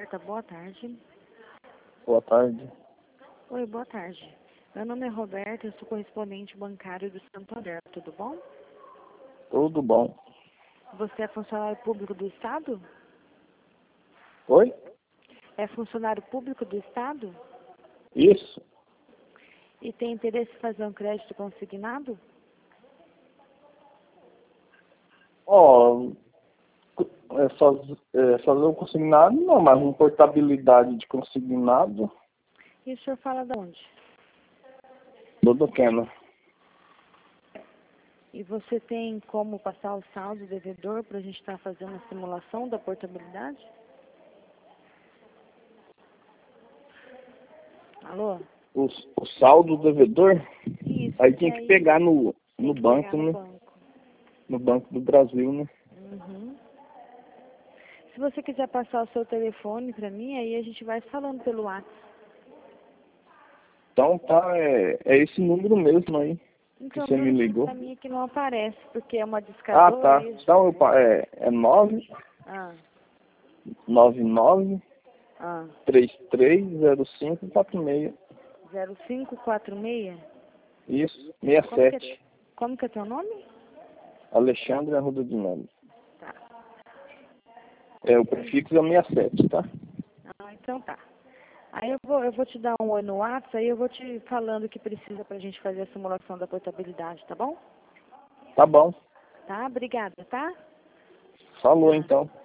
aberta. Boa tarde. Boa tarde. Oi, boa tarde. Meu nome é Roberta, eu sou correspondente bancário do Santander, tudo bom? Tudo bom. Você é funcionário público do Estado? Oi? É funcionário público do Estado? Isso. E tem interesse em fazer um crédito consignado? Ó, fazer um consignado, não, mas uma portabilidade de consignado, E o senhor fala de onde? tudo pequeno. E você tem como passar o saldo devedor para a gente estar fazendo a simulação da portabilidade? Alô? O saldo do devedor, Isso. aí tem que pegar no tem que banco, pegar no né? banco. No Banco do Brasil, né? Uhum. Se você quiser passar o seu telefone para mim, aí a gente vai falando pelo WhatsApp. Então tá, é esse número mesmo aí que Então, você o me número ligou. para mim aqui não aparece, porque é uma Ah, discadora. tá. Então é 999 Ah, 330546. 0546. Isso, Como que, 67. como que é teu nome? Alexandre Arruda de Mendes. Tá. O prefixo é o 67, tá? Ah, então tá. Aí eu vou te dar um oi no WhatsApp, aí eu vou te falando o que precisa pra gente fazer a simulação da portabilidade, tá bom? Tá bom. Tá? Obrigada, tá? Falou Tá. então.